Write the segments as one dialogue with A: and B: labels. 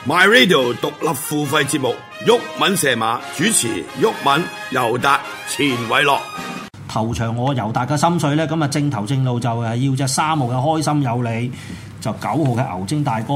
A: My Radio 獨立付費節目，毓民射馬主持，毓民、尤達、錢偉樂。
B: 頭場我尤達嘅心水咧，咁啊正頭正路就係要隻3號嘅開心有理，就9號嘅牛精大哥。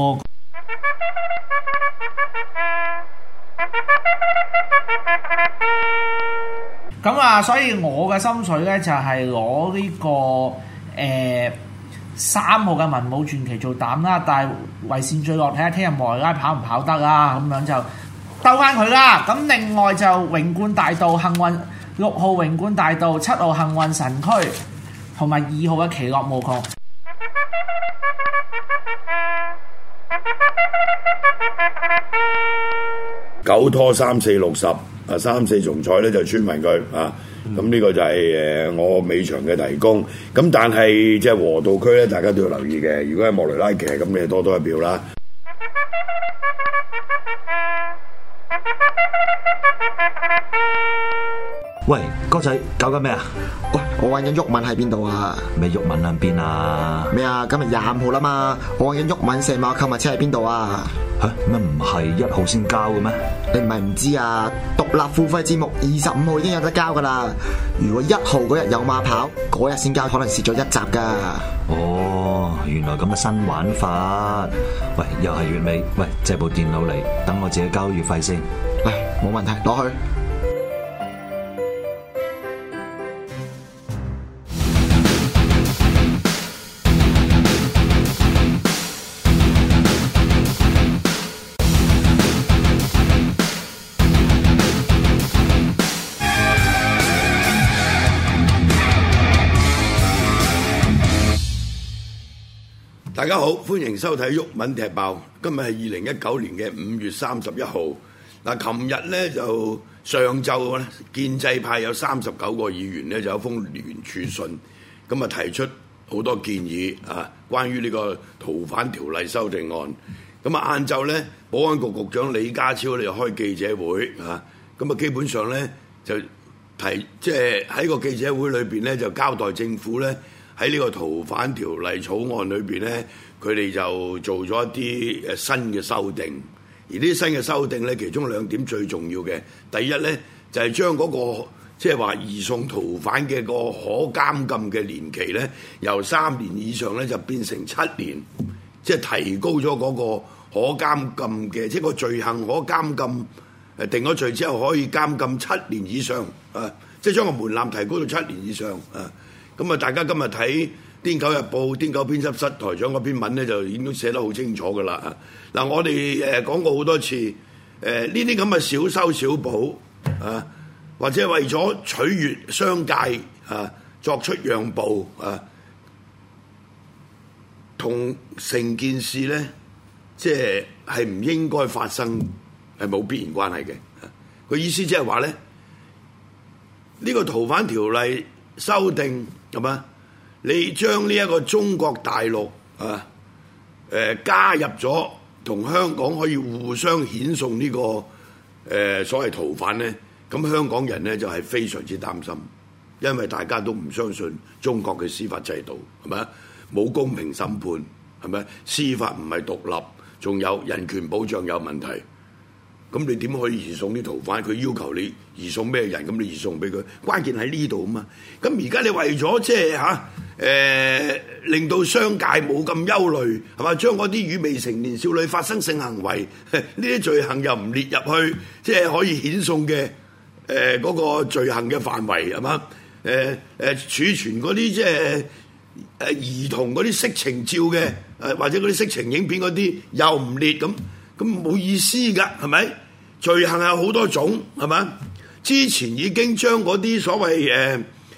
B: 咁啊，所以我嘅心水咧就係攞呢個3號嘅文武傳奇做膽啦，但係為善最落，睇下聽日莫雷拉跑唔跑得啦，咁樣就兜翻佢啦。咁另外就榮冠大道幸運6號榮冠大道、7號幸運神區同埋2號嘅奇樂無窮。
A: 9拖3、4、60啊，3、4重彩咧就穿勻佢啊。咁呢個就係我尾場嘅提供。咁但係即係和道區咧，大家都要留意嘅。如果係莫雷拉騎，咁你多多一票啦。
C: 喂，哥仔搞緊咩啊？
D: 喂，我揾緊毓民喺邊度啊？
C: 咩毓民喺邊啊？
D: 咩啊？今日25號啦嘛，我揾緊毓民射馬購物車喺邊度啊？
C: 吓，乜唔係1號先交嘅咩？
D: 你唔係唔知啊？獨立付費節目25號已經有得交噶啦。如果1號嗰日有馬跑，嗰日先交，可能蝕咗1集噶。
C: 哦，原來咁嘅新玩法。喂，又係月尾，喂，借部電腦嚟，等我自己交月費先。
D: 嚟，冇問題，攞去。
A: 大家好，歡迎收睇毓民踢爆。今日係2019年嘅5月31號。嗱，琴日咧就上晝咧，建制派有39個議員咧就有封聯署信，咁啊提出好多建議啊，關於呢個逃犯條例修訂案。咁啊晏晝咧，保安局局長李家超咧又開記者會啊，咁啊基本上咧就即係喺個記者會裏邊咧就交代政府咧。喺呢個逃犯條例草案裏邊咧，佢哋就做咗一啲新嘅修訂，而呢啲新嘅修訂咧，其中2點最重要嘅，第一咧就係將嗰個即係話移送逃犯嘅個可監禁嘅年期咧，由3年以上咧就變成7年，即係提高咗嗰個可監禁嘅，即係個罪行可監禁定咗罪之後可以監禁7年以上啊，即係將個門檻提高到7年以上啊。咁啊！大家今日睇《癲狗日報》癲狗編輯室台長嗰篇文咧，就已經寫得好清楚噶啦。嗱，我哋講過好多次，呢啲咁嘅小修小補啊，或者為咗取悅商界啊，作出讓步啊，同成件事咧，即係唔應該發生，係冇必然關係嘅。佢意思即係話咧，呢個逃犯條例修訂係嘛？你將呢一個中國大陸啊，加入咗同香港可以互相遣送呢個所謂逃犯咧，咁香港人咧就係非常之擔心，因為大家都唔相信中國嘅司法制度係咪？冇公平審判係咪？司法唔係獨立，仲有人權保障有問題。咁你點可以移送啲逃犯？佢要求你移送咩人？咁你移送俾佢，關鍵喺呢度啊嘛。咁而家你為咗即係令到商界冇咁憂慮，係嘛？將嗰啲與未成年少女發生性行為呢啲罪行又唔列入去，即係可以遣送嘅嗰個罪行嘅範圍係嘛？儲存嗰啲即係兒童嗰啲色情照嘅或者嗰啲色情影片嗰啲又唔列咁冇意思㗎，係咪？罪行有好多種，係嘛？之前已經將嗰啲所謂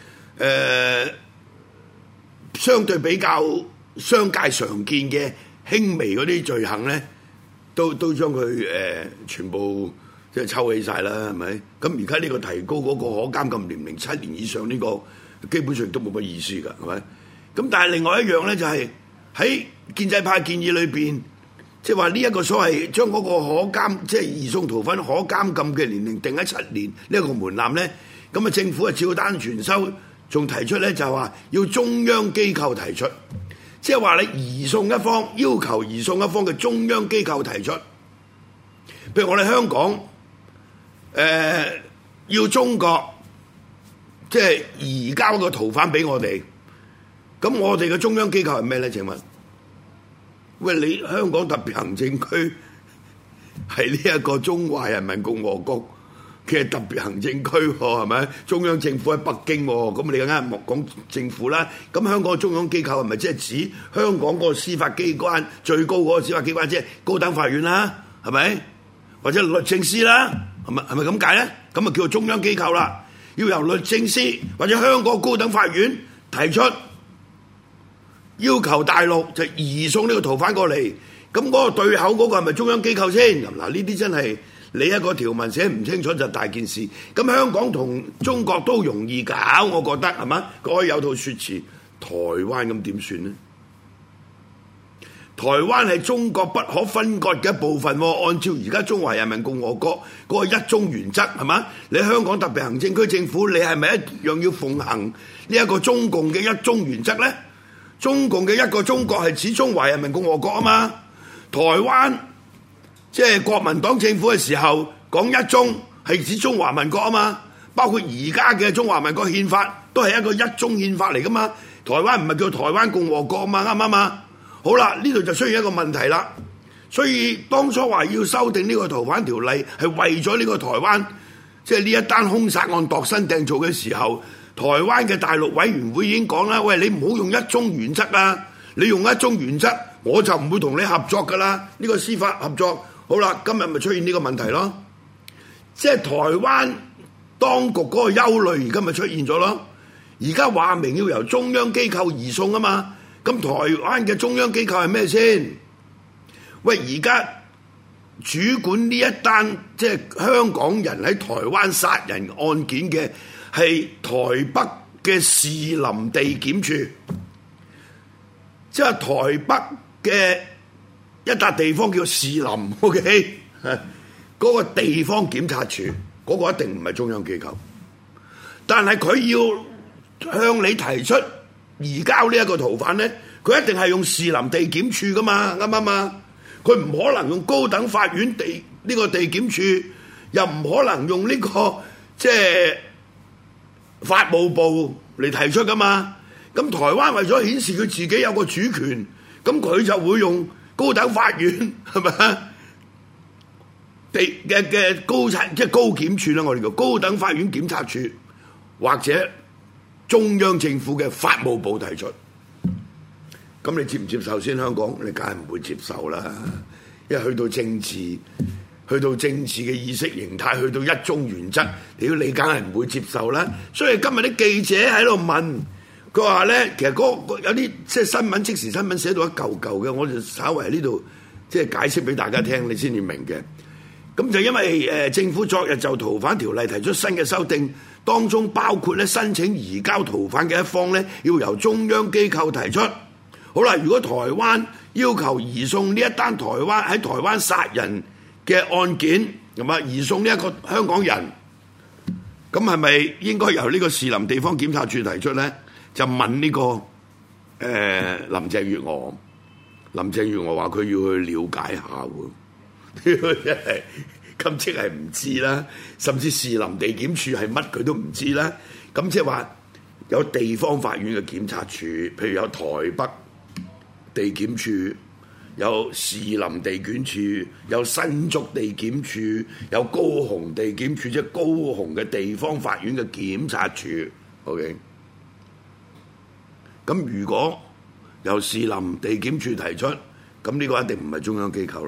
A: 相對比較商界常見嘅輕微嗰啲罪行咧，都將佢全部即係抽起晒啦，係咪？咁而家呢個提高嗰個可監禁年齡7年以上呢個，基本上都冇乜意思㗎，係咪？咁但係另外一樣咧，就係喺建制派建議裏邊。即係話呢一個所謂將嗰個可監即係移送逃犯可監禁嘅年齡定喺7年呢一個門檻咧，咁啊政府啊照單全收，仲提出咧就係話要中央機構提出，即係話你移送一方要求移送一方嘅中央機構提出， 譬如我哋香港，要中國即係移交個逃犯俾我哋，咁我哋嘅中央機構係咩咧？請問，喂，你香港特別行政區係呢一個中華人民共和國嘅特別行政區喎，係咪？中央政府喺北京喎，咁你梗係莫講政府啦。咁香港中央機構係咪即係指香港嗰個司法機關最高嗰個司法機關，即係高等法院啦？係咪？或者律政司啦？係咪咁解咧？咁啊叫做中央機構啦。要由律政司或者香港高等法院提出要求大陸就移送呢個逃犯過嚟。咁嗰個對口嗰個係咪中央機構先？嗱，呢啲真係你一個條文寫唔清楚就大件事。咁香港同中國都容易搞，我覺得係嘛？佢可以有套説辭。台灣咁點算呢？台灣係中國不可分割嘅一部分喎。按照而家中華人民共和國嗰個一中原則係嘛？你香港特別行政區政府，你係咪一樣要奉行呢一個中共嘅一中原則呢？中共嘅一個中國係指中華人民共和國啊嘛。台灣即係國民黨政府嘅時候講一中係指中華民國啊嘛，包括而家嘅中華民國憲法都係一個一中憲法嚟噶嘛。台灣唔係叫台灣共和國啊嘛，啱唔啱啊？好啦，呢度就出現一個問題啦。所以當初話要修訂呢個逃犯條例係為咗呢個台灣即係呢一單兇殺案度身訂造嘅時候，台灣嘅大陸委員會已經講啦，喂，你唔好用一中原則啊，你用一中原則我就唔會同你合作噶啦，呢個司法合作。好啦，今日咪出現呢個問題咯，即係台灣當局嗰個憂慮而家咪出現咗咯。而家話明要由中央機構移送啊嘛，咁台灣嘅中央機構係咩先？喂，而家主管呢一單即係香港人喺台灣殺人案件嘅係台北嘅士林地檢署，即係台北嘅一笪地方叫士林 ，OK， 嗰個地方檢察處嗰個一定唔係中央機構，但係佢要向你提出移交呢一個逃犯咧，佢一定係用士林地檢署噶嘛，啱唔啱啊？佢唔可能用高等法院呢個地檢署，又唔可能用呢個即係法務部嚟提出噶嘛。咁台灣為咗顯示佢自己有個主權，咁佢就會用高等法院係咪嘅高察即係高檢處啦，我哋叫高等法院檢察處或者中央政府嘅法務部提出。咁你接唔接受先？香港你梗係唔會接受啦，因為去到政治嘅意識形態，去到一中原則，你梗係唔會接受啦。所以今日啲記者喺度問，佢話咧，其實有啲即係新聞即時新聞寫到一嚿嚿嘅，我就稍為喺呢度即係解釋俾大家聽，你先至明嘅。咁就因為政府昨日就逃犯條例提出新嘅修訂，當中包括咧申請移交逃犯嘅一方咧，要由中央機構提出。好啦，如果台灣要求移送呢一單喺台灣殺人嘅案件，咁啊移送呢一個香港人，咁係咪應該由呢個士林地方檢察處提出咧？就問呢個林鄭月娥，林鄭月娥話佢要去了解下喎，咁即係唔知啦，甚至士林地檢處係乜佢都唔知啦。咁即係話有地方法院嘅檢察處，譬如有台北地檢處，有士林地檢處，有新竹地檢處，有高雄地檢處，即係高雄嘅地方法院嘅檢察處。OK， 咁如果由士林地檢處提出，咁呢個一定唔係中央機構啦。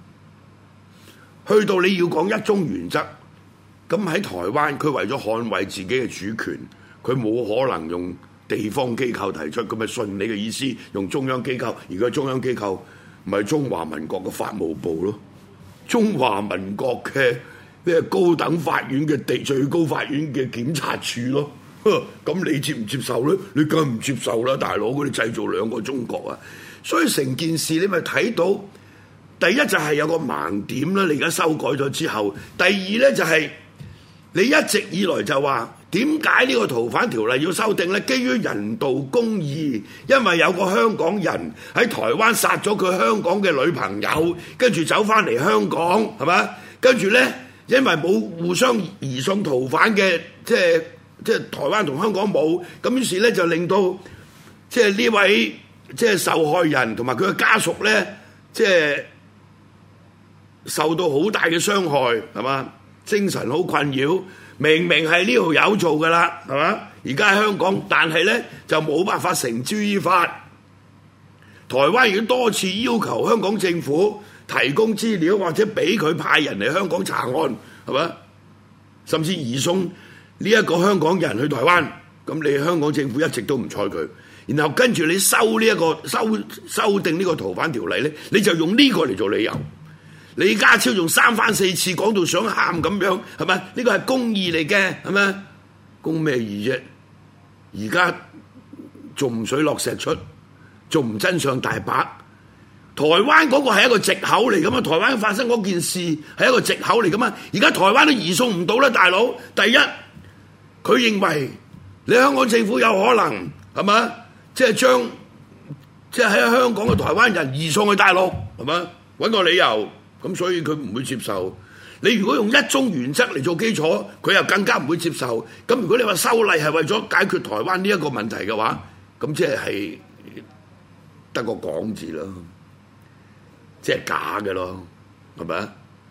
A: 去到你要講一中原則，咁喺台灣佢為咗捍衛自己嘅主權，佢冇可能用地方機構提出，咁咪順你嘅意思用中央機構。而家中央機構唔係中華民國嘅法務部咯，中華民國嘅咩高等法院嘅最高法院嘅檢察處咯。咁你接唔接受咧？你梗係唔接受啦，大佬！佢哋製造兩個中國啊，所以成件事你咪睇到，第一就係有個盲點啦。你而家修改咗之後，第二咧就係你一直以來就話點解呢個逃犯條例要修訂呢？基於人道公義，因為有個香港人喺台灣殺咗佢香港嘅女朋友，跟住走翻嚟香港，係嘛？跟住呢，因為冇互相移送逃犯嘅，即係台灣同香港冇，咁於是呢，就令到即係呢位即係受害人同埋佢嘅家屬呢，即係受到好大嘅傷害，係嘛？精神好困擾。明明係呢條友做㗎啦，係嘛？而家喺香港，但係呢就冇辦法繩之於法。台灣已經多次要求香港政府提供資料，或者俾佢派人嚟香港查案，係嘛？甚至移送呢一個香港人去台灣，咁你香港政府一直都唔睬佢，然後跟住你修訂呢個逃犯條例呢，你就用呢個嚟做理由。李家超用三番四次講到想喊咁樣，係咪？呢個係公義嚟嘅，係咪？公咩義啫？而家仲唔水落石出，仲唔真相大白？台灣嗰個係一個藉口嚟㗎嘛？台灣發生嗰件事係一個藉口嚟㗎嘛？而家台灣都移送唔到啦，大佬。第一，佢認為你香港政府有可能係嘛？即係將即係喺香港嘅台灣人移送去大陸，係嘛？揾個理由。咁所以佢唔會接受。你如果用一中原則嚟做基礎，佢又更加唔會接受。咁如果你話修例係為咗解決台灣呢一個問題嘅話，咁即係得個講字咯，即係假嘅咯，係咪啊？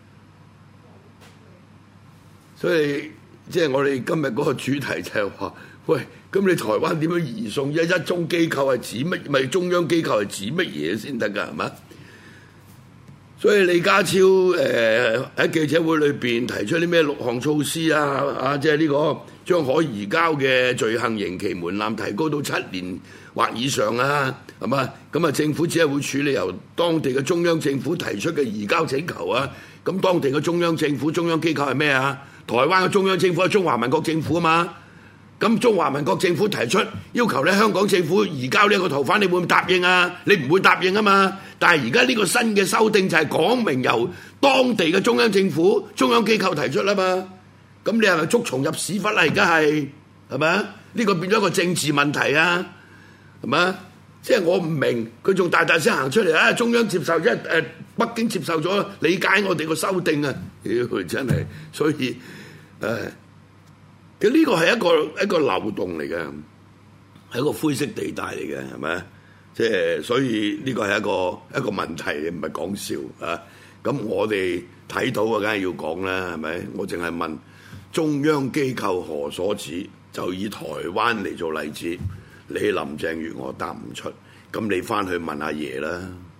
A: 所以即係我哋今日嗰個主題就係話，喂，咁你台灣點樣移送？一中機構係指乜？咪中央機構係指乜嘢先得㗎？係咪？所以李家超喺記者會裏邊提出啲咩6項措施啊，即係呢個將可移交嘅罪行刑期門檻提高到7年或以上啊，係嘛？咁啊，政府只係會處理由當地嘅中央政府提出嘅移交請求啊。咁當地嘅中央政府、中央機構係咩啊？台灣嘅中央政府係中華民國政府啊嘛。咁中華民國政府提出要求咧，香港政府移交呢一個逃犯，你會唔會答應啊？你唔會答應啊嘛。但係而家呢個新嘅修訂就係講明由當地嘅中央政府、中央機構提出啦嘛。咁你係咪捉蟲入屎忽啦？而家係咪啊？呢個變咗一個政治問題啊，係咪？即係我唔明，佢仲大聲行出嚟啊！中央接受北京接受咗理解我哋個修訂啊！妖真係，所以其實呢個係一個漏洞嚟嘅，係一個灰色地帶嚟嘅，係咪？即係所以呢個係一個問題，唔係講笑啊！咁我哋睇到啊，梗係要講啦，係咪？我淨係問中央機構何所指？就以台灣嚟做例子，你林鄭月娥答唔出，咁你翻去問阿爺啦。